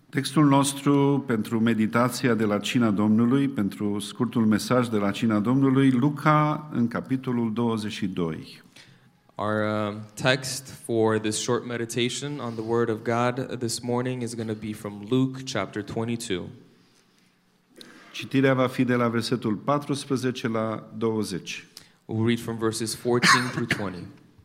Textul nostru pentru meditația de la Cina Domnului, pentru scurtul mesaj de la Cina Domnului, Luca în capitolul 22. Our text for this short meditation on the Word of God this morning is going to be from Luke chapter 22. Citirea va fi de la versetul 14 la 20. We'll read from verses 14 through 20.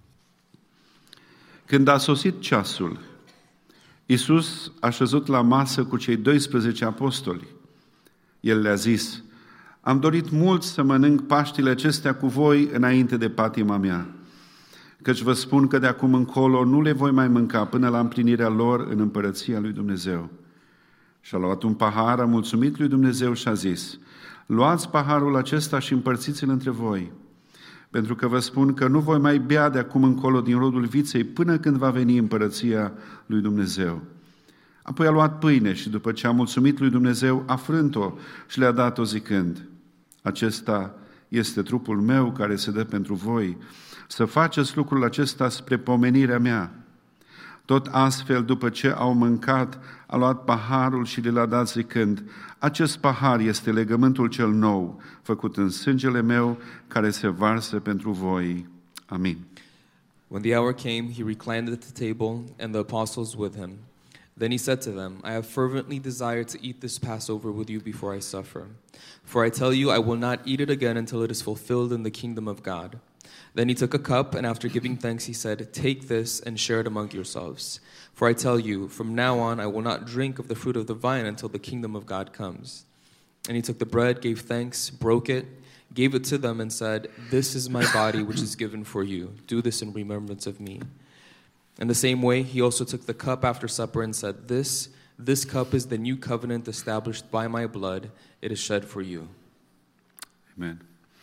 Când a sosit ceasul, Iisus a șezut la masă cu cei 12 apostoli. El le-a zis: am dorit mult să mănânc Paștile acestea cu voi înainte de patima mea, căci vă spun că de acum încolo nu le voi mai mânca până la împlinirea lor în împărăția lui Dumnezeu. Și-a luat un pahar, a mulțumit lui Dumnezeu și a zis: luați paharul acesta și împărțiți-l între voi, pentru că vă spun că nu voi mai bea de acum încolo din rodul viței până când va veni împărăția lui Dumnezeu. Apoi a luat pâine și după ce a mulțumit lui Dumnezeu, a frânt-o și le-a dat-o zicând: acesta este trupul meu care se dă pentru voi, să faceți lucrul acesta spre pomenirea mea. Tot astfel, după ce au mâncat, a luat paharul și le-a dat zicând: acest pahar este legământul cel nou, făcut în sângele meu, care se varsă pentru voi. Amin. When the hour came, he reclined at the table, and the apostles with him. Then he said to them, I have fervently desired to eat this Passover with you before I suffer. For I tell you, I will not eat it again until it is fulfilled in the kingdom of God. Then he took a cup, and after giving thanks, he said, take this and share it among yourselves. For I tell you, from now on I will not drink of the fruit of the vine until the kingdom of God comes. And he took the bread, gave thanks, broke it, gave it to them, and said, this is my body, which is given for you. Do this in remembrance of me. In the same way, he also took the cup after supper and said, this cup is the new covenant established by my blood. It is shed for you. Amen.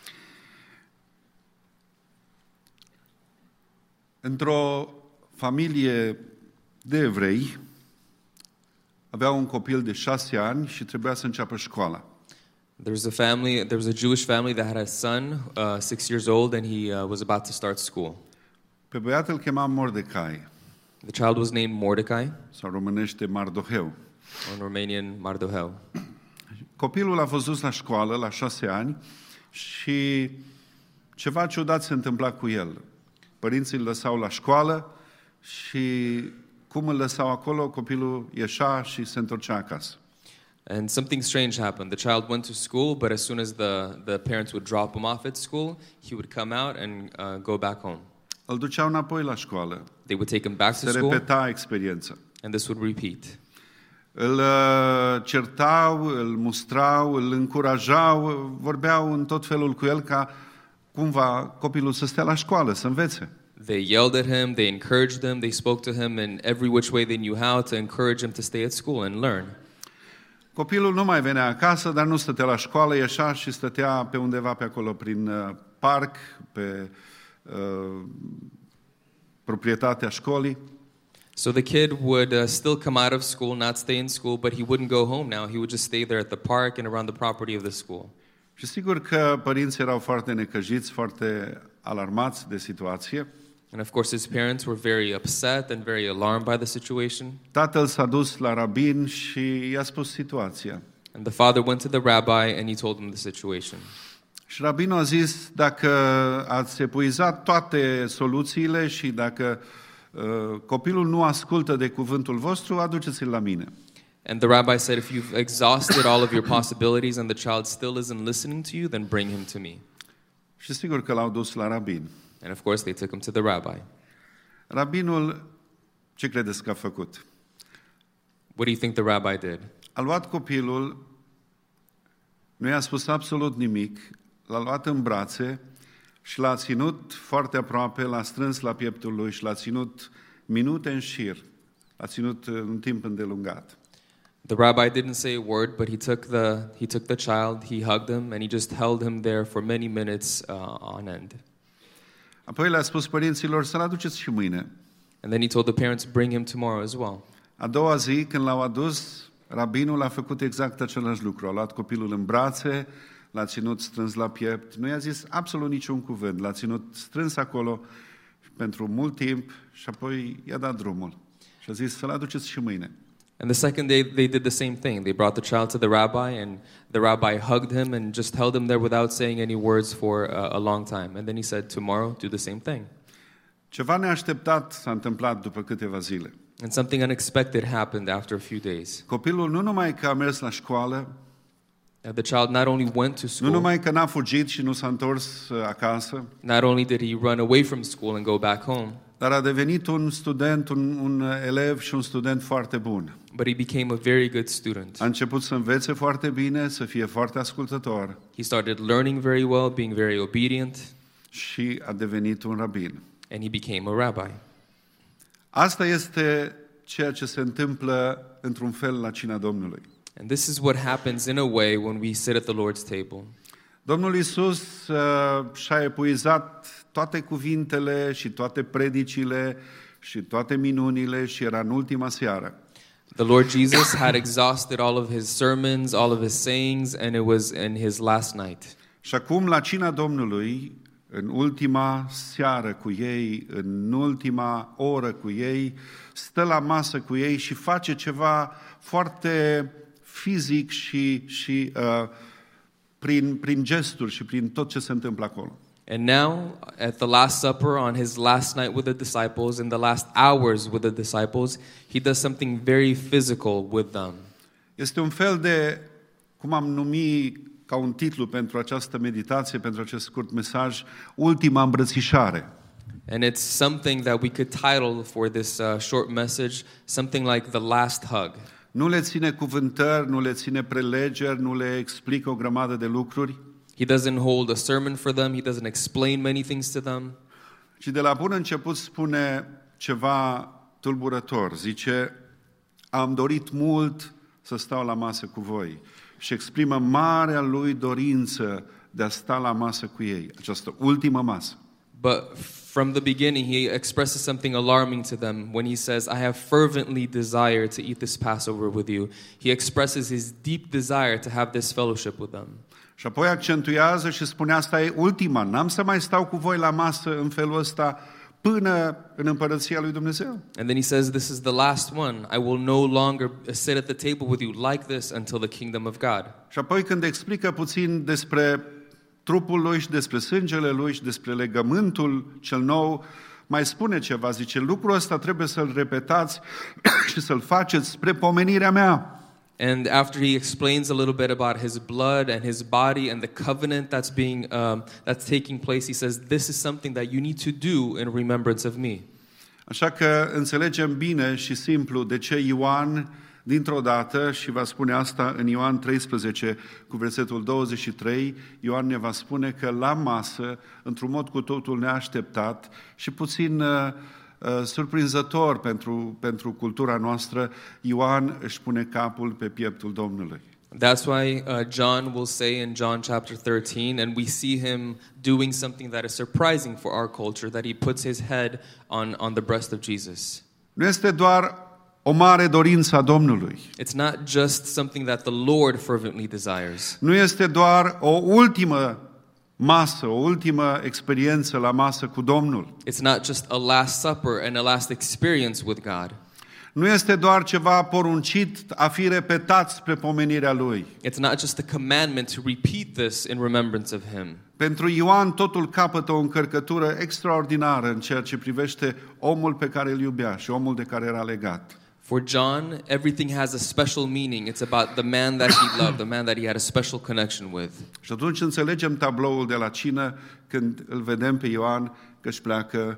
Într-o familie de evrei, avea un copil de 6 ani și trebuia să înceapă școala. There was a Jewish family that had a son, 6 years old, and he was about to start school. Pe băiat îl chema Mordecai. The child was named Mordecai, sau românește Mardoheu. or in Romanian Mardoheu. Copilul a fost dus la școală la 6 ani și ceva ciudat se întâmpla cu el. Părinții îl lăsau la școală și cum îl lăsau acolo, copilul ieșea și se întorcea acasă. And something strange happened. The child went to school, but as soon as the parents would drop him off at school, he would come out and go back home. Îl duceau înapoi la școală. They would take him back to Se school, repeta experiența. and this would repeat. Îl certau, îl mustrau, îl încurajau, vorbeau în tot felul cu el ca cumva copilul să stea la școală, să învețe. They yelled at him, they encouraged him, they spoke to him in every which way they knew how to encourage him to stay at school and learn. Copilul nu mai venea acasă, dar nu stătea la școală, ieșea și stătea pe undeva pe acolo, prin parc, pe proprietatea școlii. So the kid would still come out of school, not stay in school, but he wouldn't go home now. He would just stay there at the park and around the property of the school. Și sigur că părinții erau foarte necăjiți, foarte alarmați de situație. And of course his parents were very upset and very alarmed by the situation. Tatăl s-a dus la rabin și i-a spus situația. And the father went to the rabbi and he told him the situation. Și rabinul a zis: dacă ați epuizat toate soluțiile și dacă copilul nu ascultă de cuvântul vostru, aduceți-l la mine. And the rabbi said, if you've exhausted all of your possibilities and the child still isn't listening to you, then bring him to me. Și sigur că l-au dus la rabin. And of course they took him to the rabbi. Rabinul, ce credeți că a făcut? What do you think the rabbi did? A luat copilul, nu i-a spus absolut nimic, l-a luat în brațe și l-a ținut foarte aproape, l-a strâns la pieptul lui și l-a ținut minute în șir. L-a ținut un timp îndelungat. The rabbi didn't say a word, but he took the child, he hugged him, and he just held him there for many minutes on end. Apoi le-a spus părinților să-l aduceți și mâine. And then he told the parents, bring him tomorrow as well. A doua zi, când l-au adus, rabinul a făcut exact același lucru. A luat copilul în brațe, l-a ținut strâns la piept, nu i-a zis absolut niciun cuvânt, l-a ținut strâns acolo pentru mult timp și apoi i-a dat drumul. Și a zis să-l aduceți și mâine. And the second day they did the same thing. They brought the child to the rabbi, and the rabbi hugged him and just held him there without saying any words for a long time. And then he said, tomorrow, do the same thing. Ceva neașteptat s-a întâmplat după câteva zile. And something unexpected happened after a few days. Copilul nu numai că a mers la școală, The child not only went to nu school, numai că n-a fugit și nu s-a întors acasă, not only did he run away from school and go back home, dar a devenit un student, un elev și un student foarte bun. but he became a very good student. A început să învețe foarte bine, să fie foarte ascultător He started learning very well, being very obedient, și a devenit un rabin. and he became a rabbi. Asta este ceea ce se întâmplă într-un fel la cina Domnului. And this is what happens in a way when we sit at the Lord's table. Domnul Iisus și-a epuizat toate cuvintele și toate predicile și toate minunile și era în ultima seară. The Lord Jesus had exhausted all of his sermons, all of his sayings, and it was in his last night. Și acum la cina Domnului, în ultima seară cu ei, în ultima oră cu ei, stă la masă cu ei și face ceva foarte fizic și prin gesturi și prin tot ce se întâmplă acolo. And now, at the Last Supper, on his last night with the disciples, in the last hours with the disciples, he does something very physical with them. Este un fel de, cum am numit ca un titlu pentru această meditație, pentru acest scurt mesaj, ultima îmbrățișare. And it's something that we could title for this short message, something like the last hug. Nu le ține cuvântări, nu le ține prelegeri, nu le explică o grămadă de lucruri, He doesn't hold a sermon for them. He doesn't explain many things to them. ci de la bun început spune ceva tulburător. Zice, am dorit mult să stau la masă cu voi. Și exprimă marea lui dorință de a sta la masă cu ei, această ultimă masă. But from the beginning, he expresses something alarming to them when he says, I have fervently desired to eat this Passover with you. He expresses his deep desire to have this fellowship with them. Și apoi accentuează și spune, asta e ultima, n-am să mai stau cu voi la masă în felul ăsta până în împărăția lui Dumnezeu. And then he says, this is the last one. I will no longer sit at the table with you like this until the kingdom of God. Și apoi când explică puțin despre trupul lui și despre sângele lui și despre legământul cel nou, mai spune ceva, zice, lucrul ăsta trebuie să-l repetați și să-l faceți spre pomenirea mea. And after he explains a little bit about his blood and his body and the covenant that's taking place, he says, this is something that you need to do in remembrance of me. Așa că înțelegem bine și simplu de ce Ioan, dintr-o dată, și va spune asta în Ioan 13, cu versetul 23, Ioan ne va spune că la masă, într-un mod cu totul neașteptat și puțin surprinzător pentru cultura noastră, Ioan își pune capul pe pieptul Domnului. That's why John will say in John chapter 13, and we see him doing something that is surprising for our culture, that he puts his head on the breast of Jesus. Nu este doar o mare dorință a Domnului. It's not just something that the Lord fervently desires. Nu este doar o ultimă masă, o ultimă experiență la masă cu Domnul. It's not just a last supper and a last experience with God. Nu este doar ceva poruncit a fi repetat spre pomenirea Lui. It's not just a commandment to repeat this in remembrance of Him. Pentru Ioan totul capătă o încărcătură extraordinară în ceea ce privește omul pe care îl iubea și omul de care era legat. For John, everything has a special meaning. It's about the man that he loved, the man that he had a special connection with. Și atunci înțelegem tabloul de la cină când îl vedem pe Ioan că își pleacă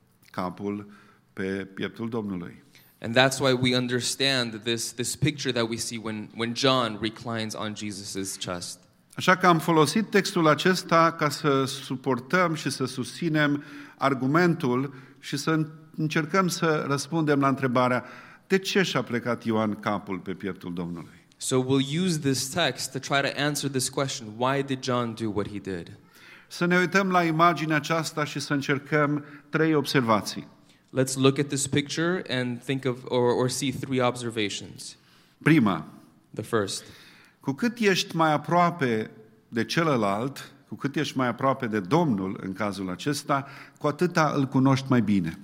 capul pe pieptul Domnului. And that's why we understand this picture that we see when John reclines on Jesus' chest. Așa că am folosit textul acesta ca să suportăm și să susținem argumentul și să încercăm să răspundem la întrebarea de ce și-a plecat Ioan capul pe pieptul Domnului? So we'll use this text to try to answer this question. Why did John do what he did? Să ne uităm la imaginea aceasta și să încercăm 3 observații. Let's look at this picture and think of or see 3 observations. Prima, The first, cu cât ești mai aproape de celălalt, cu cât ești mai aproape de Domnul în cazul acesta, cu atâta îl cunoști mai bine.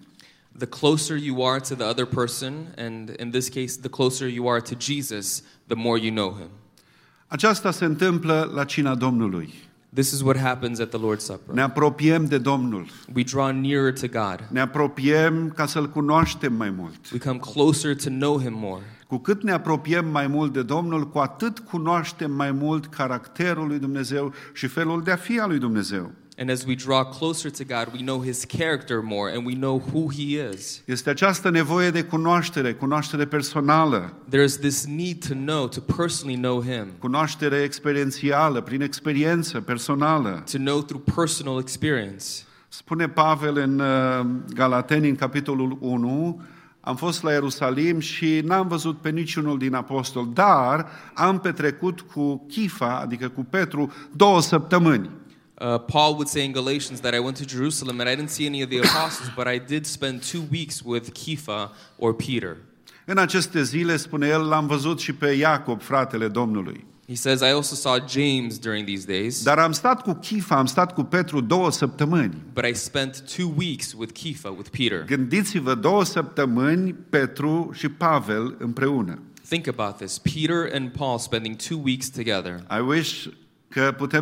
The closer you are to the other person, and in this case, the closer you are to Jesus, the more you know him. Aceasta se întâmplă la cina Domnului. This is what happens at the Lord's Supper. Ne apropiem de Domnul. We draw nearer to God. Ne apropiem ca să-L cunoaștem mai mult. We come closer to know him more. Cu cât ne apropiem mai mult de Domnul, cu atât cunoaștem mai mult caracterul lui Dumnezeu și felul de a fi al lui Dumnezeu. And as we draw closer to God, we know his character more and we know who he is. Este această nevoie de cunoaștere personală, There is this need to know, to personally know him, cunoaștere experiențială, prin experiență personală. to know through personal experience. Spune Pavel în Galateni, în capitolul 1, am fost la Ierusalim și n-am văzut pe niciunul din apostoli, dar am petrecut cu Chifa, adică cu Petru, 2 săptămâni. Paul would say in Galatians that I went to Jerusalem and I didn't see any of the apostles, but I did spend 2 weeks with Kepha or Peter. În aceste zile, spune el, l-am văzut și pe Iacob, fratele Domnului. He says, I also saw James during these days, Dar am stat cu Chifa, am stat cu Petru 2 săptămâni. but I spent 2 weeks with Kepha, with Peter. Gândiți-vă, 2 săptămâni Petru și Pavel împreună. Think about this. Peter and Paul spending 2 weeks together. I wish că putem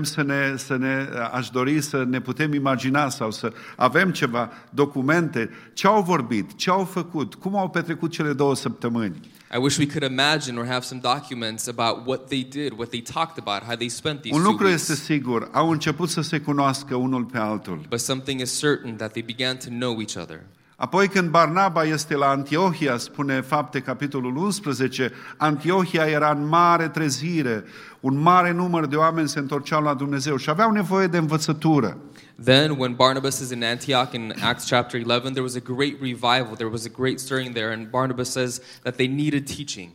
aș dori să ne putem imagina sau să avem ceva documente, ce au vorbit, ce au făcut, cum au petrecut cele 2 săptămâni. I wish we could imagine or have some documents about what they did, what they talked about, how they spent these Un 2 lucru este weeks. sigur, au început să se cunoască unul pe altul. But something is certain, that they began to know each other. Apoi când Barnaba este la Antiohia, spune Fapte, capitolul 11, Antiohia era în mare trezire, un mare număr de oameni se întorceau la Dumnezeu și aveau nevoie de învățătură. Then when Barnabas is in Antioch in Acts chapter 11, there was a great revival, there was a great stirring there, and Barnabas says that they needed teaching.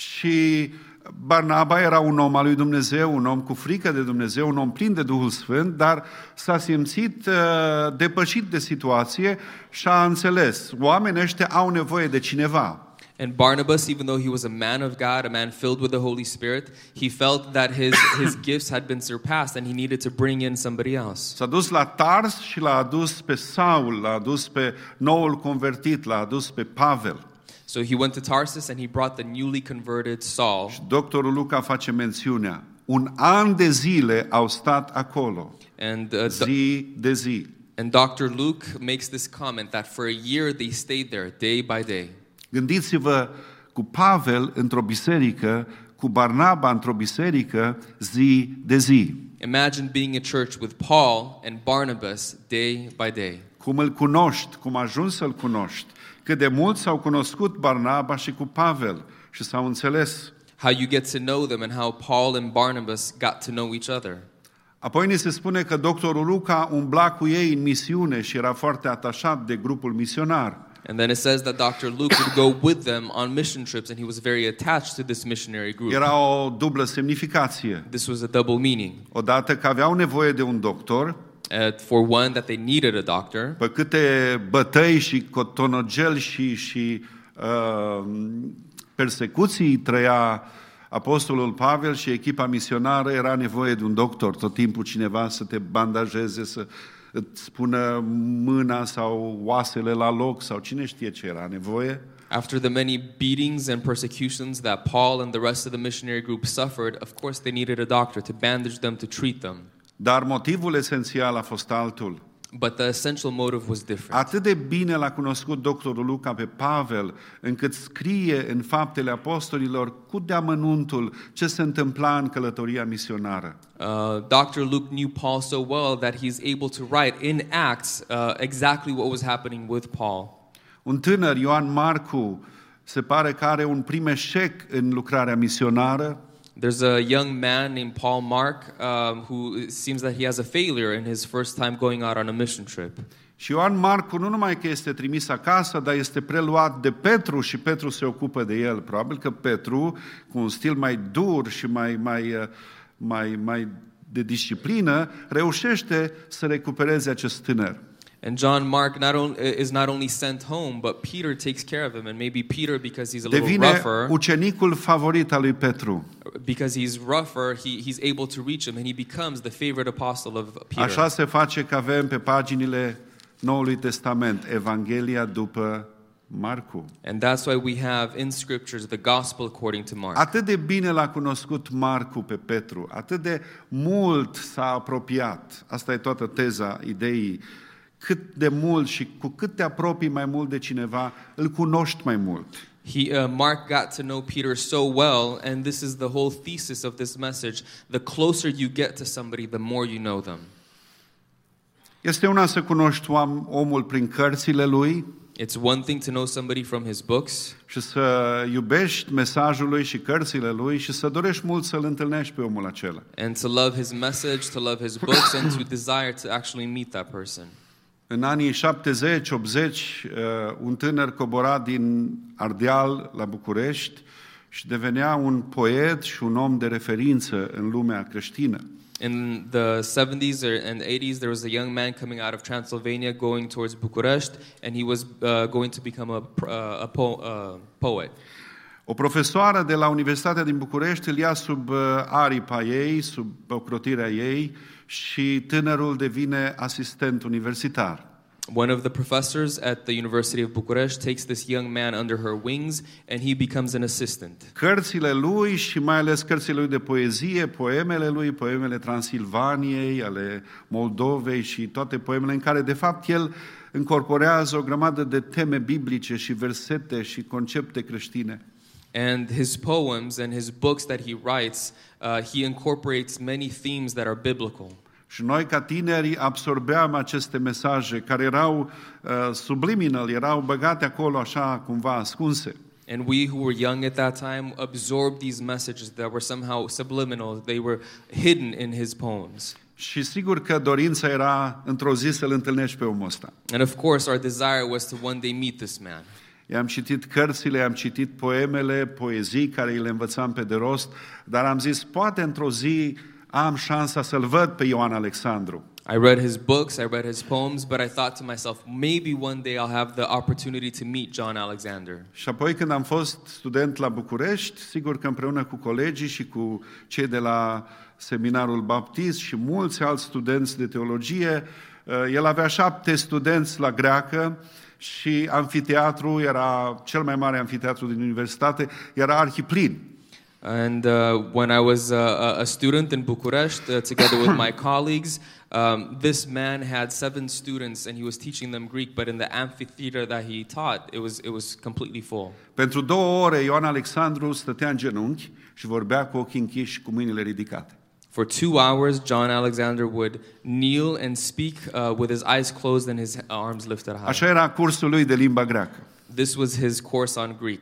Și Barnaba era un om al lui Dumnezeu, un om cu frică de Dumnezeu, un om plin de Duhul Sfânt, dar s-a simțit depășit de situație și a înțeles, oamenii ăștia au nevoie de cineva. And Barnabas, even though he was a man of God, a man filled with the Holy Spirit, he felt that his gifts had been surpassed and he needed to bring in somebody else. S-a dus la Tars și l-a adus pe Saul, l-a adus pe noul convertit, l-a adus pe Pavel. So he went to Tarsus and he brought the newly converted Saul. Doctorul Luca face mențiunea. 1 an de zile au stat acolo, And zi de zi. and Dr. Luke makes this comment that for a year they stayed there day by day. Gândiți-vă cu Pavel într-o biserică, cu Barnaba într-o biserică, zi de zi. Imagine being in church with Paul and Barnabas day by day. Cum îl cunoști, cum ajungi să-l cunoști. Cât de mult s-au cunoscut Barnaba și cu Pavel și s-au înțeles. How you get to know them and how Paul and Barnabas got to know each other. Apoi ni se spune că doctorul Luca umbla cu ei în misiune și era foarte atașat de grupul misionar. And then it says that Dr. Luke would go with them on mission trips and he was very attached to this missionary group. Era o dublă semnificație. This was a double meaning. Odată că aveau nevoie de un doctor, For one, that they needed a doctor. pe câte bătăi și cotonogeli și persecuții trăia apostolul Pavel și echipa misionară, era nevoie de un doctor. Tot timpul cineva să te bandajeze, să îți spună mâna sau oasele la loc sau cine știe ce era nevoie. After the many beatings and persecutions that Paul and the rest of the missionary group suffered, of course they needed a doctor to bandage them, to treat them. Dar motivul esențial a fost altul. But the essential motive was different. Atât de bine l-a cunoscut doctorul Luca pe Pavel, încât scrie în Faptele Apostolilor cu deamănuntul ce se întâmpla în călătoria misionară. Dr. Luke knew Paul so well that he's able to write in Acts exactly what was happening with Paul. Un tânăr, Ioan Marcu, se pare că are un prim eșec în lucrarea misionară. There's a young man named Paul Mark who seems that he has a failure in his first time going out on a mission trip. Și Ioan Marcu nu numai că este trimis acasă, dar este preluat de Petru și Petru se ocupă de el. Probabil că Petru, cu un stil mai dur și mai de disciplină, reușește să recupereze acest tânăr. And John Mark is not only sent home, but Peter takes care of him. And maybe Peter, because he's a little Devine rougher, ucenicul favorit al lui Petru. because he's rougher, he's able to reach him, and he becomes the favorite apostle of Peter. Așa se face că avem pe paginile Noului Testament, Evanghelia după Marcu. And that's why we have in scriptures the gospel according to Mark. Atât de bine l-a cunoscut Marcu pe Petru, atât de mult s-a apropiat. Asta e toată teza ideii. Cât de mult și cu cât te apropii mai mult de cineva, îl cunoști mai mult. Mark got to know Peter so well, and this is the whole thesis of this message. The closer you get to somebody, the more you know them. Este una să cunoști omul prin cărțile lui, It's one thing to know somebody from his books, și să iubești mesajul lui și cărțile lui și să dorești mult să-l întâlnești pe omul acela. and to love his message, to love his books, and to desire to actually meet that person. În anii 70-80, un tânăr cobora din Ardeal la București și devenea un poet și un om de referință în lumea creștină. In the 70s and 80s, there was a young man coming out of Transylvania going towards Bucharest, and he was going to become a poet. O profesoară de la Universitatea din București îl ia sub aripa ei, sub ocrotirea ei și tânărul devine asistent universitar. One of the professors at the University of Bucharest takes this young man under her wings, and he becomes an assistant. Cărțile lui și mai ales cărțile lui de poezie, poemele lui, poemele Transilvaniei, ale Moldovei și toate poemele în care de fapt el încorporează o grămadă de teme biblice și versete și concepte creștine. And his poems and his books that he writes, he incorporates many themes that are biblical. Și noi, ca tineri, absorbeam aceste mesaje care erau subliminal, erau băgate acolo așa cumva ascunse. And we who were young at that time absorbed these messages that were somehow subliminal. They were hidden in his poems. Și sigur că dorința era într-o zi să-l întâlnești pe omul ăsta. And of course, our desire was to one day meet this man. I-am citit cărțile, am citit poemele, poezii care le învățam pe de rost, dar am zis, poate într-o zi am șansa să-l văd pe Ioan Alexandru. I read his books, I read his poems, but I thought to myself, maybe one day I'll have the opportunity to meet John Alexander. Și apoi când am fost student la București, sigur că împreună cu colegii și cu cei de la Seminarul Baptist și mulți alți studenți de teologie, el avea 7 studenți la greacă și amfiteatru era cel mai mare amfiteatru din universitate, era arhiplin. And when I was a student in Bucharest, together with my colleagues, this man had 7 students, and he was teaching them Greek. But in the amphitheater that he taught, it was completely full. Pentru 2 ore Ioan Alexandru stătea în genunchi și vorbea cu ochii închiși și cu mâinile ridicate. For 2 hours, John Alexander would kneel and speak with his eyes closed and his arms lifted high. Așa era cursul lui de limba greacă. This was his course on Greek.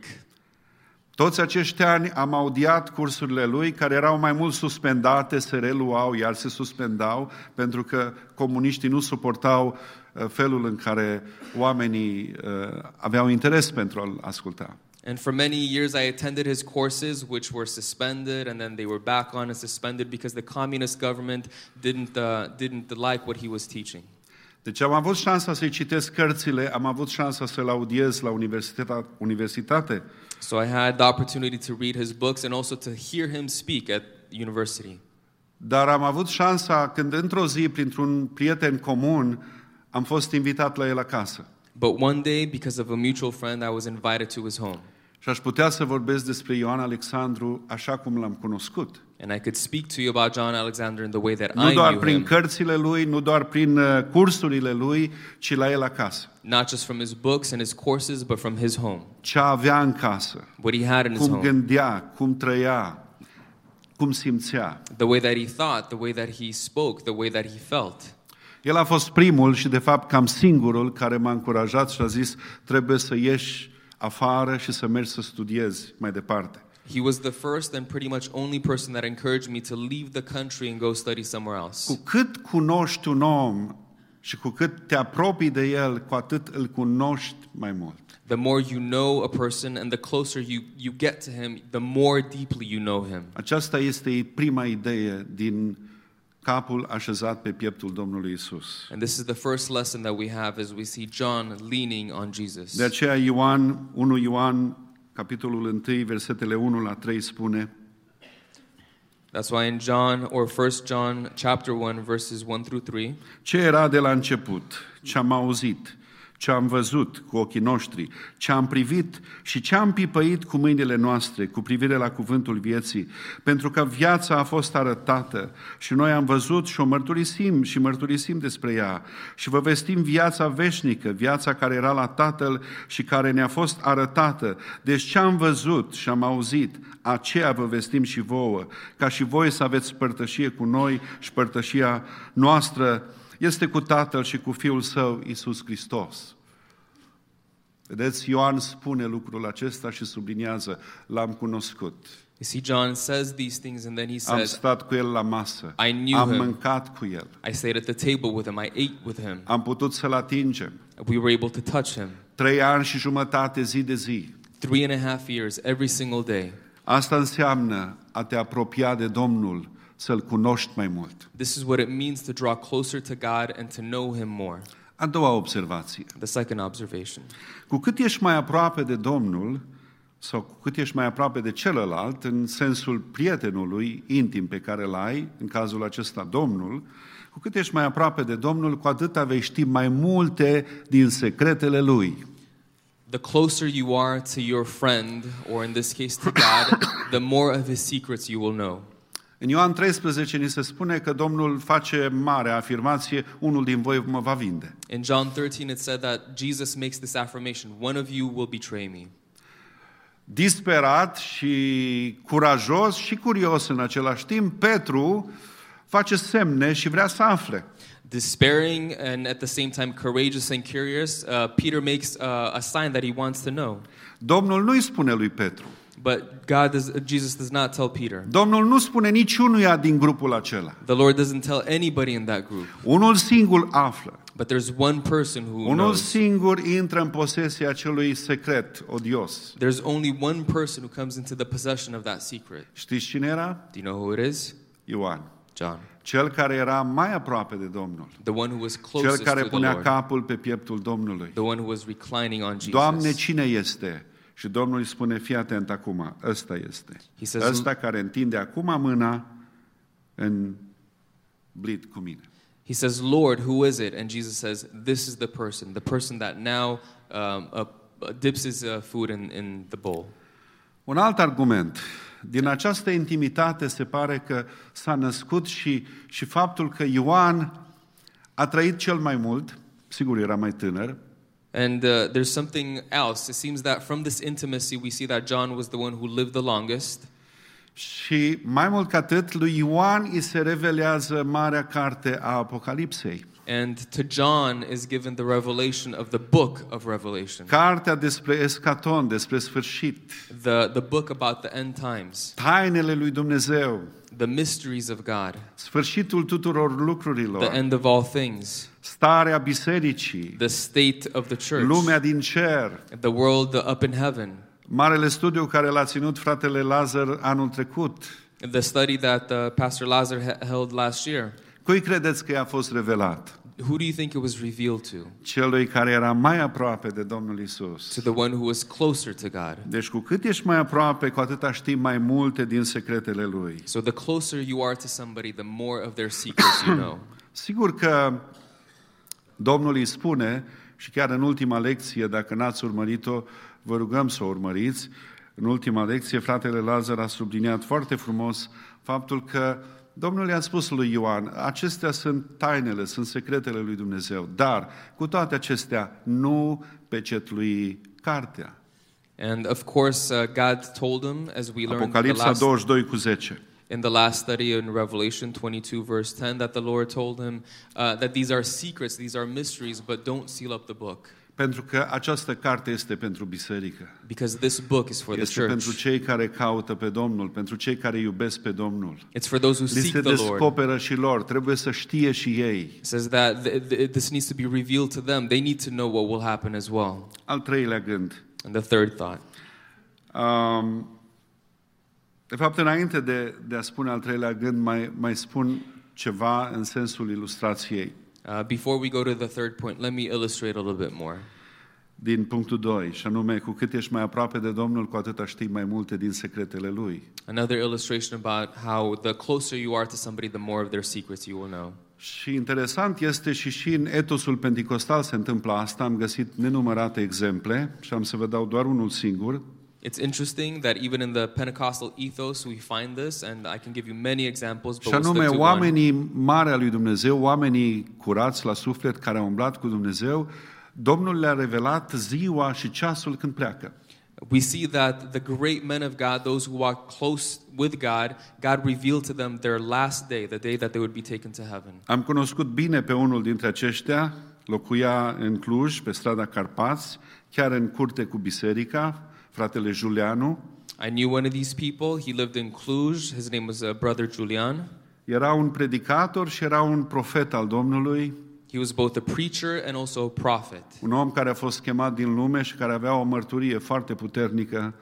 Toți acești ani am audiat cursurile lui, care erau mai mult suspendate, se reluau, iar se suspendau, pentru că comuniștii nu suportau felul în care oamenii aveau interes pentru a-l asculta. And for many years I attended his courses, which were suspended, and then they were back on and suspended because the communist government didn't like what he was teaching. Deci am avut șansa să-i citesc cărțile, am avut șansa să-l audiez la universitate. So I had the opportunity to read his books and also to hear him speak at university. Dar am avut șansa când într-o zi, printr-un prieten comun, am fost invitat la el acasă. But one day, because of a mutual friend, I was invited to his home. Și aș putea să vorbesc despre Ioan Alexandru așa cum l-am cunoscut. And I could speak to you about John Alexander in the way that Nu I doar knew prin him. cărțile lui, nu doar prin cursurile lui, ci la el acasă. Not just from his books and his courses, but from his home. Ce avea în casă, What he had in his cum home. gândea, cum trăia, cum simțea. The way that he thought, the way that he spoke, the way that he felt. El a fost primul și de fapt cam singurul care m-a încurajat și a zis trebuie să ieși afară și să mergi să studiezi mai departe. He was the first and pretty much only person that encouraged me to leave the country and go study somewhere else. Cu cât cunoști un om și cu cât te apropii de el, cu atât îl cunoști mai mult. The more you know a person and the closer you get to him, the more deeply you know him. Aceasta este prima idee din capul așezat pe pieptul Domnului Isus. And this is the first lesson that we have as we see John leaning on Jesus. De aceea 1 Ioan, capitolul 1, versetele 1 la 3 spune: That's why in John, or 1 John chapter 1, verses 1 through 3, Ce era de la început, ce am auzit, ce am văzut cu ochii noștri, ce am privit și ce am pipăit cu mâinile noastre cu privire la cuvântul vieții, pentru că viața a fost arătată și noi am văzut și o mărturisim despre ea și vă vestim viața veșnică, viața care era la Tatăl și care ne-a fost arătată. Deci ce am văzut și am auzit, aceea vă vestim și vouă, ca și voi să aveți părtășie cu noi și părtășia noastră este cu Tatăl și cu Fiul Său, Iisus Hristos. Vedeți, Ioan spune lucrul acesta și subliniază, l-am cunoscut. you see, John says these things and then he Am says, stat cu el la masă, I knew am him. mâncat cu el, I stayed at the table with him, I ate with him, am putut să-l atingem. we were able to touch him. 3 ani și jumătate, zi de zi. 3.5 years, every single day. Asta înseamnă a te apropia de Domnul, să-L cunoști mai mult. This is what it means to draw closer to God and to know him more. A doua observație. The second observation. Cu cât ești mai aproape de Domnul, sau cu cât ești mai aproape de celălalt, în sensul prietenului intim pe care îl ai, în cazul acesta Domnul, cu cât ești mai aproape de Domnul, cu atât vei ști mai multe din secretele Lui. The closer you are to your friend, or in this case to God, the more of his secrets you will know. În Ioan 13 ni se spune că Domnul face mare afirmație, unul din voi mă va vinde. In John 13 it said that Jesus makes this affirmation, one of you will betray me. Disperat și curajos și curios în același timp, Petru face semne și vrea să afle. Despairing and at the same time courageous and curious, Peter makes a sign that he wants to know. Domnul nu îi spune lui Petru. But Jesus does not tell Peter. Domnul nu spune niciunuia din grupul acela. The Lord doesn't tell anybody in that group. Unul singur află. But there's one person who Unul knows. singur intră în posesia acelui secret odios. There's only one person who comes into the possession of that secret. Știți cine era? Do you know who it is? Ioan. John. Cel care era mai aproape de Domnul. The one who was Cel closest care to the punea Lord. capul pe pieptul Domnului. The one who was reclining on Jesus. Doamne, cine este? Și Domnul îi spune, fii atent acum, ăsta este. He says, Ăsta care întinde acum mâna în blid cu mine. He says, Lord, who is it? And Jesus says, this is the person that now dips his food in the bowl. Un alt argument. Din această intimitate se pare că s-a născut și faptul că Ioan a trăit cel mai mult, sigur era mai tânăr, And there's something else. It seems that from this intimacy we see that John was the one who lived the longest. și mai mult ca atât, lui Ioan îi se revelează marea carte a Apocalipsei. And to John is given the revelation of the book of Revelation. Cartea despre escaton, despre sfârșit, The book about the end times. tainele lui Dumnezeu, The mysteries of God. sfârșitul tuturor The lucrurilor, end of all things. starea bisericii, The state of the church. lumea din cer, The world up in heaven. marele studiu care l-a ținut fratele Lazar anul trecut. The study that Pastor Lazar held last year. Cui credeți că i-a fost revelat? Who do you think it was revealed to? Celui care era mai aproape de Domnul Isus. To the one who was closer to God. Deci cu cât ești mai aproape, cu atât știi mai multe din secretele Lui. So the closer you are to somebody, the more of their secrets you know. Sigur că Domnul îi spune, și chiar în ultima lecție, dacă n-ați urmărit-o, vă rugăm să o urmăriți. În ultima lecție, fratele Lazar a subliniat foarte frumos faptul că Domnul i-a spus lui Ioan, acestea sunt tainele, sunt secretele lui Dumnezeu, dar cu toate acestea nu pecetlui cartea. And of course, God told him, as we learned Apocalipsa 22:10. in the last study in Revelation 22, verse 10, that the Lord told him that these are secrets, these are mysteries, but don't seal up the book. Pentru că această carte este pentru biserică. Because this book is for the Este pentru church. cei care caută pe Domnul, pentru cei care iubesc pe Domnul. It's for those who Li se seek the Lord. descoperă și lor, trebuie să știe și ei. It says that this needs to be revealed to them. They need to know what will happen as well. Al treilea gând. And the third thought. De fapt, înainte de a spune al treilea gând, mai spun ceva în sensul ilustrației. Before we go to the third point, let me illustrate a little bit more. din punctul 2, și anume, cu cât ești mai aproape de Domnul, cu atât știi mai multe din secretele Lui. Another illustration about how the closer you are to somebody, the more of their secrets you will know. Și interesant este și în etosul penticostal se întâmplă asta, am găsit nenumărate exemple și am să vă dau doar unul singur. It's interesting that even in the Pentecostal ethos we find this, and I can give you many examples, but Și we'll anume, stick to one. oamenii mari al lui Dumnezeu, oamenii curați la suflet care au umblat cu Dumnezeu, Domnul le-a revelat ziua și ceasul când pleacă. We see that the great men of God, those who walk close with God, God revealed to them their last day, the day that they would be taken to heaven. Am cunoscut bine pe unul dintre aceștia, locuia în Cluj, pe strada Carpați, chiar în curte cu biserica, fratele Julianu. I knew one of these people. He lived in Cluj. His name was Brother Julian. Era un predicator și era un profet al Domnului, He was both a preacher and also a prophet. un om care a fost chemat din lume și care avea o mărturie foarte puternică.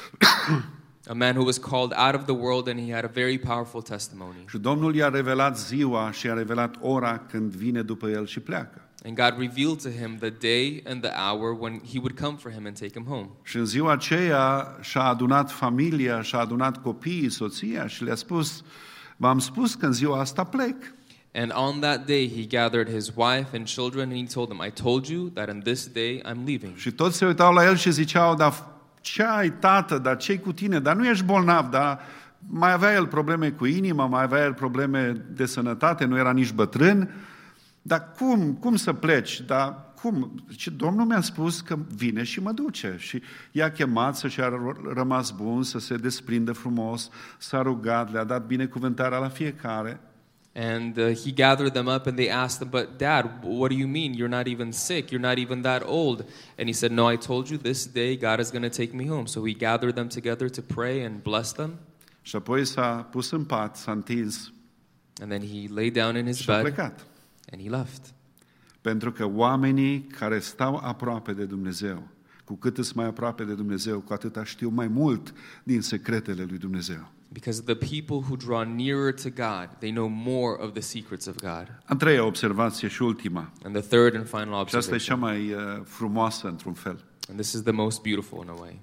A man who was called out of the world, and he had a very powerful testimony. Și Domnul i-a revelat ziua și i-a revelat ora când vine după el și pleacă. And God revealed to him the day and the hour when he would come for him and take him home. Și în ziua aceea și-a adunat familia, și-a adunat copiii, soția și le-a spus: v-am spus că în ziua asta plec. And on that day he gathered his wife and children, and he told them, I told you that on this day I'm leaving. Și toți se uitau la el și ziceau: dar ce ai, tată, dar ce-i cu tine? Dar nu ești bolnav, dar mai avea el probleme cu inima, mai avea el probleme de sănătate, nu era nici bătrân. Dar cum să pleci? Dar cum? Și Domnul mi-a spus că vine și mă duce. Și i-a chemat să-și a rămas bun, să se desprindă frumos, s-a rugat, le-a dat binecuvântarea la fiecare. And he gathered them up and they asked him, but Dad, what do you mean? You're not even sick. You're not even that old. And he said, no, I told you this day God is going to take me home. So he gathered them together to pray and bless them. Și apoi s-a pus în pat, s-a întins And then he lay down in his și a bed plecat. and he left. Pentru că oamenii care stau aproape de Dumnezeu, cu cât îți mai aproape de Dumnezeu, cu atât știu mai mult din secretele lui Dumnezeu. Because the people who draw nearer to God, they know more of the secrets of God. A treia observație și ultima. And the third and final Și asta e cea observation, mai frumoasă într-un fel. and this is the most beautiful in a way.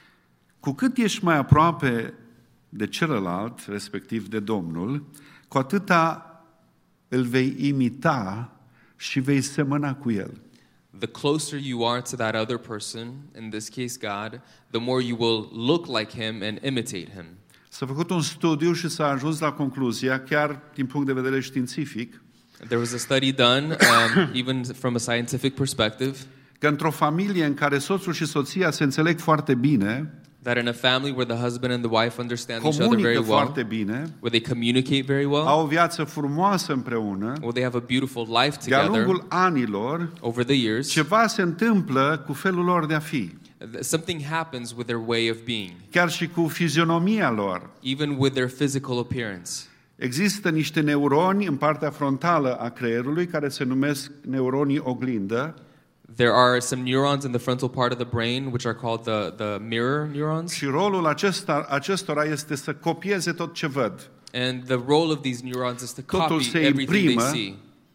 Cu cât ești mai aproape de celălalt, respectiv de Domnul, cu atâta îl vei imita și vei semăna cu el. The closer you are to that other person, in this case God, the more you will look like him and imitate him. S-a făcut un studiu și s-a ajuns la concluzia, chiar din punct de vedere științific, There was a study done, even from a scientific perspective, că într-o familie în care soțul și soția se înțeleg foarte bine, that in a family where the husband and the wife understand each other comunică very well, foarte bine, where they communicate very well, au o viață frumoasă împreună, where they have a beautiful life de-a together lungul anilor, over the years, ceva se întâmplă cu felul lor de a fi, something happens with their way of being, chiar și cu fizionomia lor. even with their physical appearance. Există niște neuroni în partea frontală a creierului care se numesc neuronii oglindă There are some neurons in the frontal part of the brain, which are called the mirror neurons. și rolul acestora este să copieze tot ce văd. And the role of these neurons is to Totul copy se everything they imprimă. see.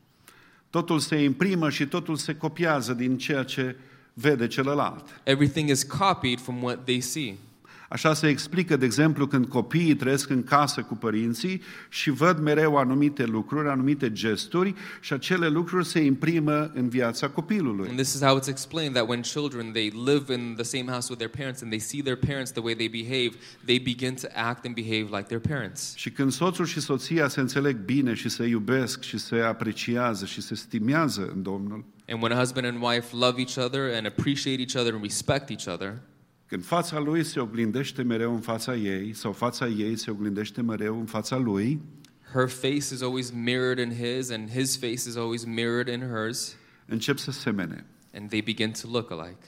Totul se imprimă și totul se copiază din ceea ce vede celălalt. Everything is copied from what they see. Așa se explică, de exemplu, când copiii trăiesc în casă cu părinții și văd mereu anumite lucruri, anumite gesturi și acele lucruri se imprimă în viața copilului. And this is how it's explained that when children, they live in the same house with their parents and they see their parents the way they behave, they begin to act and behave like their parents. Și când soțul și soția se înțeleg bine și se iubesc și se apreciază și se stimează în Domnul, And when a husband and wife love each other and appreciate each other and respect each other, când fața lui se oglindește mereu în fața ei sau fața ei se oglindește mereu în fața lui, her face is always mirrored in his and his face is always mirrored in hers, încep să semene. and they begin to look alike.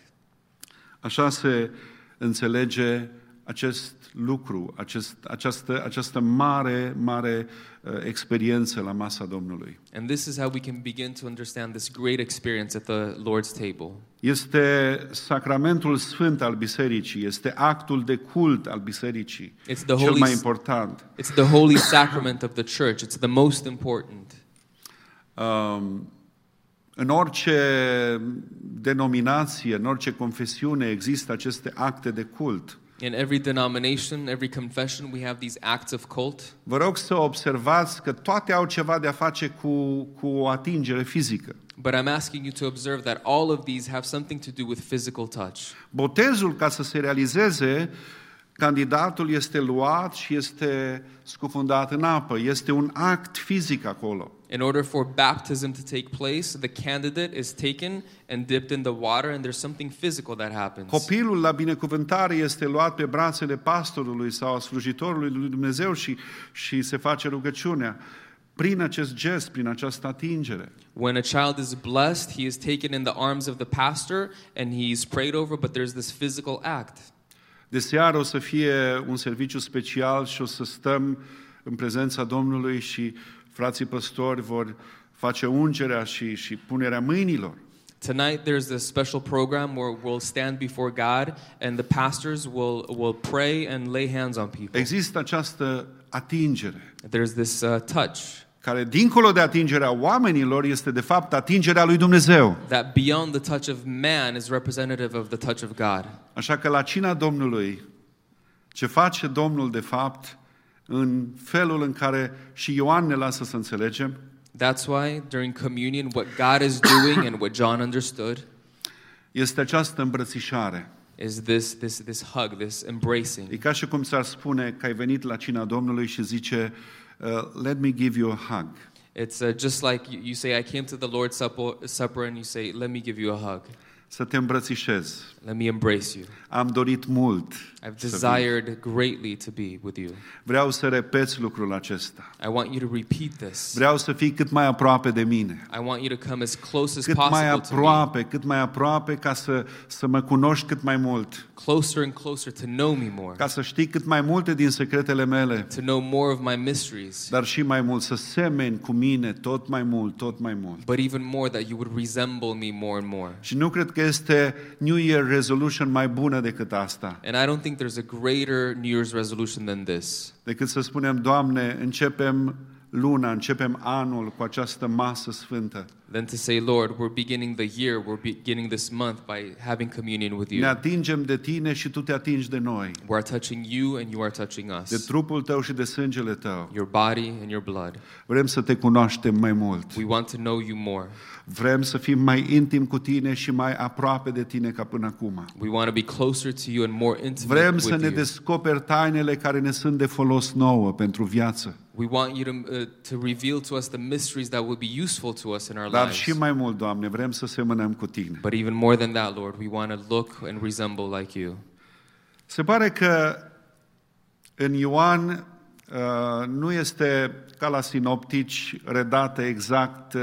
Așa se înțelege acest lucru, această mare experiență la masa Domnului. And this is how we can begin to understand this great experience at the Lord's table. Este sacramentul sfânt al bisericii, este actul de cult al bisericii, It's the cel holy- mai important. It's the holy sacrament of the church. It's the most important. În orice denominație, în orice confesiune există aceste acte de cult. In every denomination, every confession, we have these acts of cult. Vă rog să observați că toate au ceva de a face cu o atingere fizică. But I'm asking you to observe that all of these have something to do with physical touch. Botezul, ca să se realizeze, candidatul este luat și este scufundat în apă. Este un act fizic acolo. In order for baptism to take place, the candidate is taken and dipped in the water, and there's something physical that happens. Copilul la binecuvântare este luat pe brațele pastorului sau a slujitorului lui Dumnezeu și se face rugăciunea. Prin acest gest, prin această atingere. When a child is blessed, he is taken in the arms of the pastor and he is prayed over, but there's this physical act. De seară o să fie un serviciu special și o să stăm în prezența Domnului și frații păstori vor face ungerea și punerea mâinilor. Tonight there's this special program where we'll stand before God and the pastors will pray and lay hands on people. Există această atingere. There's this touch. Care dincolo de atingerea oamenilor este de fapt atingerea lui Dumnezeu. That beyond the touch of man is representative of the touch of God. Așa că la cina Domnului, ce face Domnul de fapt în felul în care și Ioan ne lasă să înțelegem, that's why during communion what God is doing and what John understood este această îmbrățișare. Is this hug, this embracing. E ca și cum ți-ar spune că ai venit la cina Domnului și zice, let me give you a hug. It's just like you say, I came to the Lord's Supper and you say, let me give you a hug. Să te îmbrățișez. Let me embrace you. Am dorit mult. I've desired greatly to be with you. Vreau să repeți lucrul acesta. I want you to repeat this. Vreau să fii cât mai aproape de mine. I want you to come as close as Cât possible mai to aproape, cât mai aproape ca să mă cunoști cât mai mult. me. Closer and closer to know me more. Ca să știi cât mai multe din secretele mele. To know more of my mysteries. Dar și mai mult să semeni cu mine tot mai mult, tot mai mult. But even more that you would resemble me more and more. Și nu cred că este New Year resolution mai bună decât asta. And I don't think there's a greater New Year's resolution than this. Decât să spunem, Doamne, începem luna, începem anul cu această masă sfântă. Than to say, Lord, we're beginning the year, we're beginning this month by having communion with Ne you. atingem de Tine și Tu te atingi de noi. We're touching you and you are touching De us. trupul Tău și de sângele Tău. Your body and your blood. Vrem să Te cunoaștem mai mult. We want to know you more. Vrem să fim mai intim cu Tine și mai aproape de Tine ca până acum. We want to be closer to you and more intimate Vrem să with ne you. descoperi tainele care ne sunt de folos nouă pentru viață. We want you to reveal to us the mysteries that will be useful to us in our Dar lives. și mai mult, Doamne, vrem să semănăm cu Tine. But even more than that, Lord, we want to look and resemble like you. Se pare că în Ioan nu este ca la sinoptici redată exact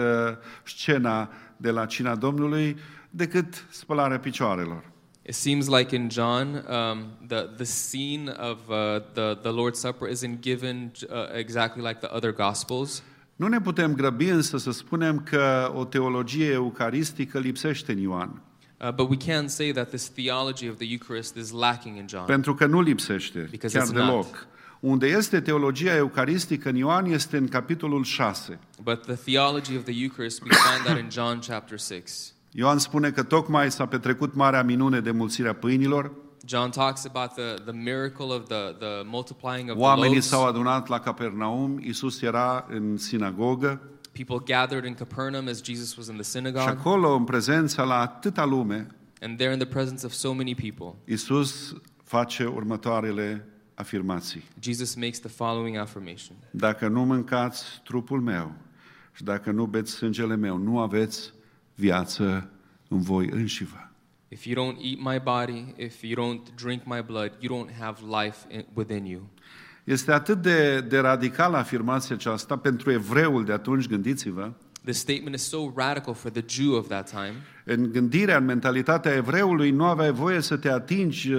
scena de la cina Domnului, decât spălarea picioarelor. It seems like in John, the scene of the Lord's Supper isn't given exactly like the other Gospels. Nu ne putem grăbi însă să spunem că o teologie eucaristică lipsește în Ioan. But we can say that this theology of the Eucharist is lacking in John. Pentru că nu lipsește, Because chiar it's deloc. not. Unde este teologia eucaristică în Ioan este în capitolul 6. But the theology of the Eucharist, we find that in John chapter 6. Ioan spune că tocmai s-a petrecut marea minune de mulțirea pâinilor. John talks about the miracle of the multiplying of the Oamenii loaves. s-au adunat la Capernaum, Iisus era în sinagogă People gathered in Capernaum as Jesus was in the și synagogue. acolo, în prezența la atâta lume, And there in the presence of so many people, Iisus face următoarele afirmații. Jesus makes the following affirmation. Dacă nu mâncați trupul meu și dacă nu beți sângele meu, nu aveți viață în voi înșivă. If you don't eat my body, if you don't drink my blood, you don't have life within you. Este atât de radicală afirmația aceasta pentru evreul de atunci, gândiți-vă. This statement is so radical for the Jew of that time. În gândirea, în mentalitatea evreului, nu aveai voie să te atingi,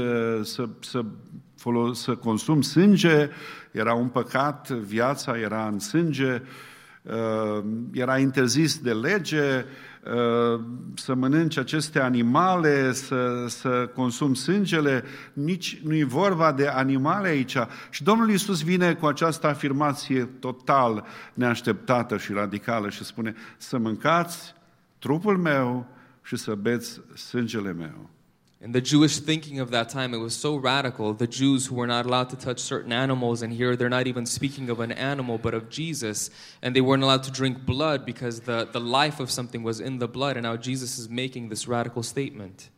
să consumi sânge, era un păcat, viața era în sânge, era interzis de lege să mănânci aceste animale, să consumi sângele, nici nu e vorba de animale aici. Și Domnul Iisus vine cu această afirmație total neașteptată și radicală și spune să mâncați trupul meu și să beți sângele meu. In the Jewish thinking of that time, it was so radical. The Jews who were not allowed to touch certain animals, and here they're not even speaking of an animal, but of Jesus, and they weren't allowed to drink blood because the life of something was in the blood, and now Jesus is making this radical statement.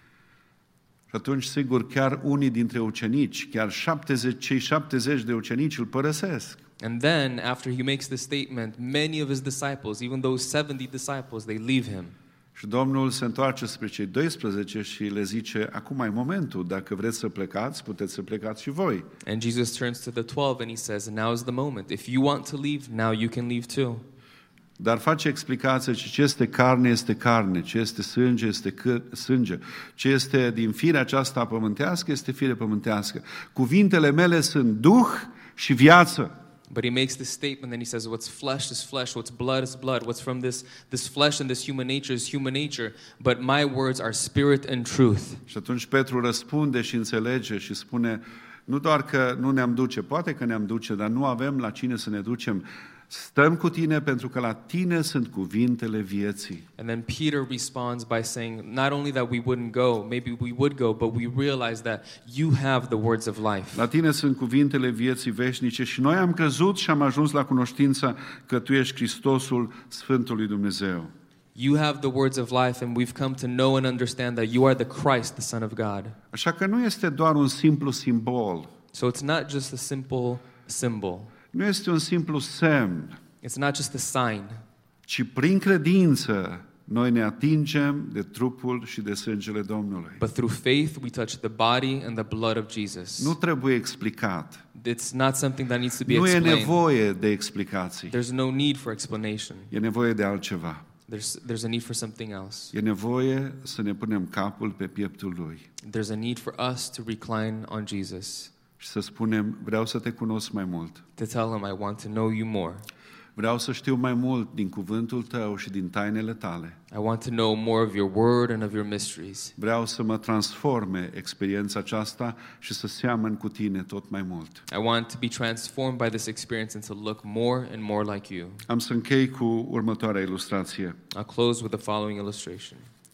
Și atunci, sigur, chiar unii dintre ucenici, chiar cei 70 de ucenici îl părăsesc. And then, after he makes this statement, many of his disciples, even those 70 disciples, they leave him. Și Domnul se întoarce spre cei 12 și le zice, acum e momentul, dacă vreți să plecați, puteți să plecați și voi. And Jesus turns to the 12 and he says, now is the moment. If you want to leave, now you can leave too. Dar face explicație că ce este carne este carne, ce este sânge este sânge, ce este din firea aceasta pământească este fire pământească. Cuvintele mele sunt duh și viață. But he makes this statement and he says, what's flesh is flesh, what's blood is blood, what's from this flesh and this human nature is human nature, but my words are spirit and truth. Și atunci Petru răspunde și înțelege și spune, nu doar că nu ne-am duce, poate că ne-am duce, dar nu avem la cine să ne ducem. Stăm cu tine pentru că la tine sunt cuvintele vieții. And then Peter responds by saying, not only that we wouldn't go, maybe we would go, but we realize that you have the words of life. La tine sunt cuvintele vieții veșnice și noi am crezut și am ajuns la cunoștința că tu ești Hristosul Sfântului Dumnezeu. You have the words of life and we've come to know and understand that you are the Christ, the Son of God. Așa că nu este doar un simplu simbol. So it's not just a simple symbol. Nu este un simplu semn, It's not just a sign, ci prin credință noi ne atingem de trupul și de sângele Domnului. but through faith we touch the body and the blood of Jesus. Nu trebuie explicat. It's not something that needs to be Nu e explained. nevoie de explicații. There's no need for explanation. E nevoie de altceva. There's a need for something else. E nevoie să ne punem capul pe pieptul Lui There's a need for us to recline on Jesus, și să spunem, vreau să te cunosc mai mult. to tell him, I want to know you more. Vreau să știu mai mult din cuvântul Tău și din tainele Tale. I want to know more of your word and of your mysteries. Vreau să mă transforme experiența aceasta și să seamăn cu Tine tot mai mult. I want to be transformed by this experience and to look more and more like you. Am să închei cu următoarea ilustrație. I'll close with the following illustration.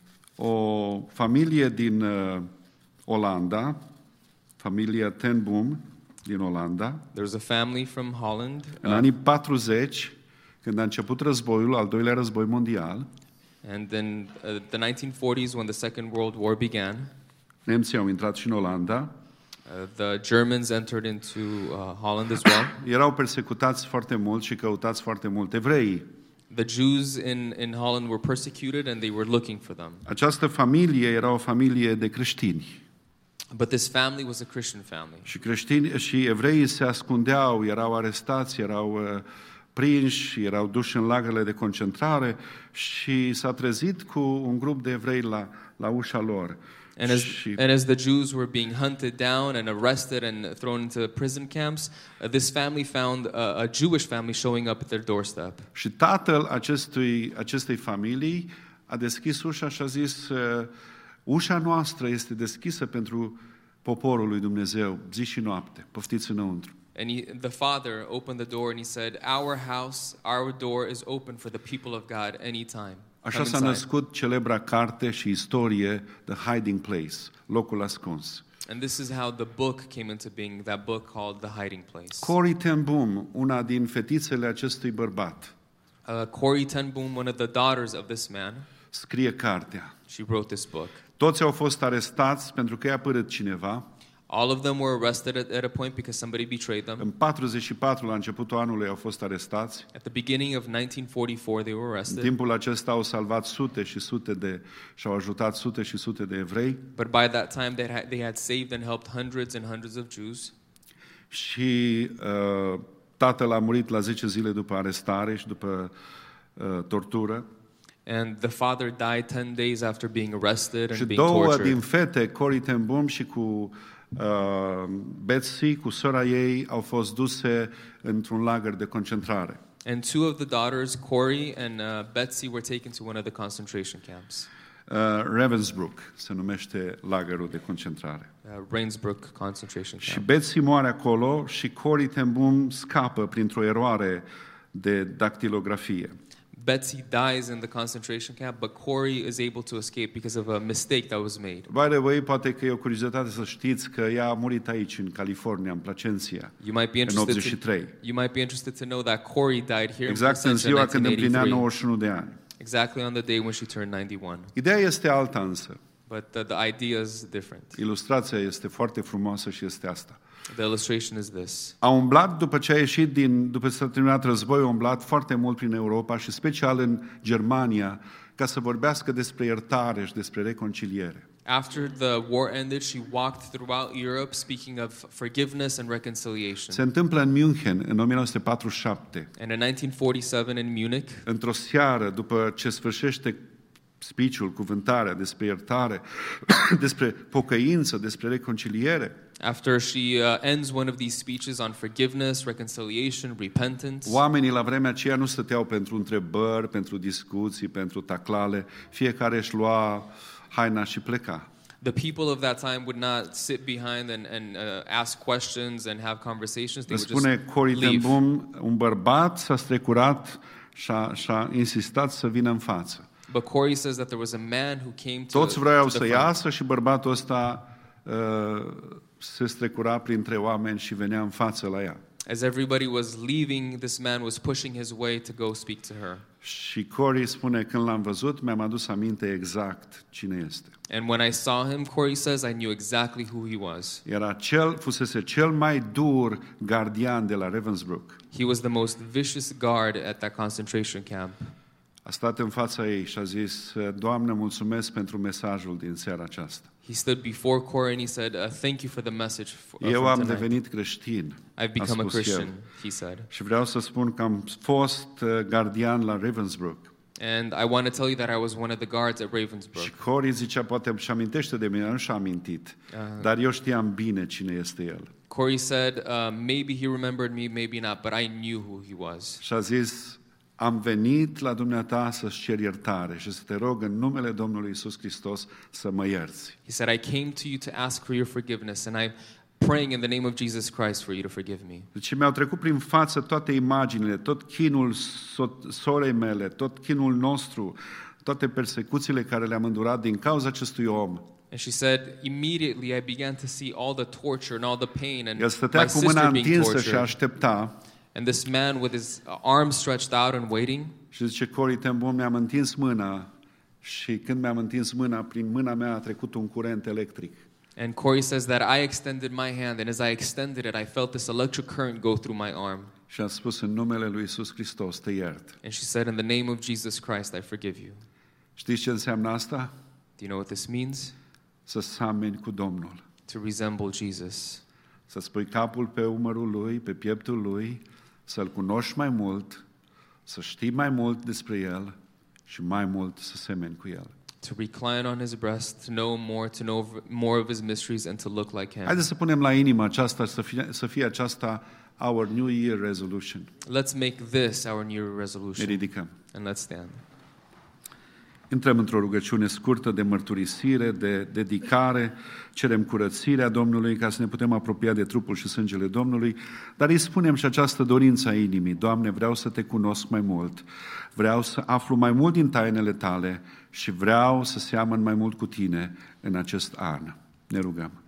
O familie din Olanda, familia Ten Boom din Olanda, There was a family from Holland, în anii 40, când a început războiul, al doilea război mondial, and in the 1940s when the Second World War began, nemții au intrat și în Olanda, the Germans entered into Holland as well. erau persecutați foarte mult și căutați foarte mult evreii. The Jews in Holland were persecuted and they were looking for them. Această familie era o familie de creștini. But this family was a Christian family. Și creștini și evreii se ascundeau, erau arestați, erau prinși, erau duși în lagările de concentrare și s-a trezit cu un grup de evrei la ușa lor. And as the Jews were being hunted down and arrested and thrown into prison camps, this family found a Jewish family showing up at their doorstep. Și tatăl acestei familii a deschis ușa și a zis, ușa noastră este deschisă pentru poporul lui Dumnezeu, zi și noapte, poftiți înăuntru. And the father opened the door and he said, our house, our door is open for the people of God anytime. Așa s-a născut celebra carte și istorie, The Hiding Place, locul ascuns. And this is how the book came into being, that book called The Hiding Place. Corrie ten Boom, una din fetițele acestui bărbat, Corrie ten Boom, one of the daughters of this man, scrie cartea. she wrote this book. Toți au fost arestați pentru că i-a părât cineva. All of them were arrested at a point because somebody betrayed them. În 44, la începutul anului, au fost arestați. At the beginning of 1944, they were În arrested. timpul acesta au salvat sute și și-au ajutat sute și sute de evrei. But by that time, they had saved and helped hundreds and hundreds of Jews. Și tatăl a murit la 10 zile după arestare și după tortură. And the father died 10 days after being arrested Și and being două tortured. din fete, Corrie ten Boom și cu Betsy, cu sora ei, au fost duse într-un lagăr de concentrare. And two of the daughters, Corrie and Betsy, were taken to one of the concentration camps. Ravensbrück se numește lagărul de concentrare. Ravensbrück concentration Și camp. Betsy moare acolo și Corrie ten Boom scapă printr-o eroare de dactilografie. Betsy dies in the concentration camp, but Corey is able to escape because of a mistake that was made. By the way, poate că e o curiozitate să știți că ea a murit aici, în California, în Placentia, You might be în interested 83. You might be interested to know that Corey died here Exact in în Placentia ziua când împlinea 1983. 91 de ani. Exactly on the day when she turned 91. Ideea este alta însă. But the idea is different. Ilustrația este foarte frumoasă și este asta. The illustration is this. A umblat după ce a ieșit după ce s-a terminat războiul, a umblat foarte mult prin Europa și special în Germania ca să vorbească despre iertare și despre reconciliere. After the war ended, she walked throughout Europe speaking of forgiveness and reconciliation. Se întâmplă în München în 1947. And in 1947 in Munich, Într-o seară, după ce sfârșește speech-ul, cuvântarea despre iertare, despre pocăință, despre reconciliere, after she ends one of these speeches on forgiveness, reconciliation, repentance, oamenii la vremea aceea nu stăteau pentru întrebări, pentru discuții, pentru taclale, fiecare își lua haina și pleca. the people of that time would not sit behind and ask questions and have conversations. They Îmi would spune just Corrie leave. ten Boom, un bărbat s-a strecurat și a insistat să vină în față. But Corey says that there was a man who came Toți vreau to să the front. iasă și bărbatul ăsta se strecura printre oameni și venea în față la ea. As everybody was leaving, this man was pushing his way to go speak to her. Și Corey spune, când l-am văzut, mi-am adus aminte exact cine este. And when I saw him, Corey says, I knew exactly who he was. Fusese cel mai dur gardian de la Ravensbrück. He was the most vicious guard at that concentration camp. A stat în fața ei și a zis, Doamne, mulțumesc pentru mesajul din seara aceasta. He stood before Corey and he said, thank you for the message Eu from am tonight. devenit creștin, I've a become a spus Christian, el. he said. Și vreau să spun că am fost gardian la Ravensbrück. And I want to tell you that I was one of the guards at Și Ravensbrück. Corey zicea, poate își amintește de mine, nu și-a amintit, dar eu știam bine cine este el. Corey said, maybe he remembered me, maybe not, but I knew who he was. Și a zis, am venit la dumneata să-ți cer iertare și să te rog în numele Domnului Iisus Hristos să mă ierți. He said, I came to you to ask for your forgiveness, and I'm praying in the name of Jesus Christ for you to forgive me. Deci mi-au trecut prin față toate imaginile, tot chinul sorei mele, tot chinul nostru, toate persecuțiile care le-am îndurat din cauza acestui om. And she said, immediately I began to see all the torture and all the pain and El stătea my cu mâna sister being întinsă și tortured. aștepta. And this man with his arms stretched out and waiting. Și zice, Corrie ten Boom, mi-am întins mâna și când mi-am întins mâna, prin mâna mea a trecut un curent electric. And Corey says that I extended my hand, and as I extended it, I felt this electric current go through my arm. Și a spus, în numele lui Iisus Hristos te iert. And she said, in the name of Jesus Christ, I forgive you. Știți ce înseamnă asta? Do you know what this means? Să sameni cu Domnul. To resemble Jesus. Să-ți pui capul pe umărul lui, pe pieptul lui, să-l cunoști mai mult, să știi mai mult despre el și mai mult să semeni cu el. To recline on his breast, to know more of his mysteries, and to look like him. Haideți să punem la inimă aceasta, să fie aceasta our New Year resolution. Let's make this our new Ne resolution. ridicăm. And let's stand. Intrăm într-o rugăciune scurtă de mărturisire, de dedicare, cerem curățirea Domnului ca să ne putem apropia de trupul și sângele Domnului, dar îi spunem și această dorință a inimii. Doamne, vreau să te cunosc mai mult, vreau să aflu mai mult din tainele tale și vreau să seamăn mai mult cu tine în acest an. Ne rugăm.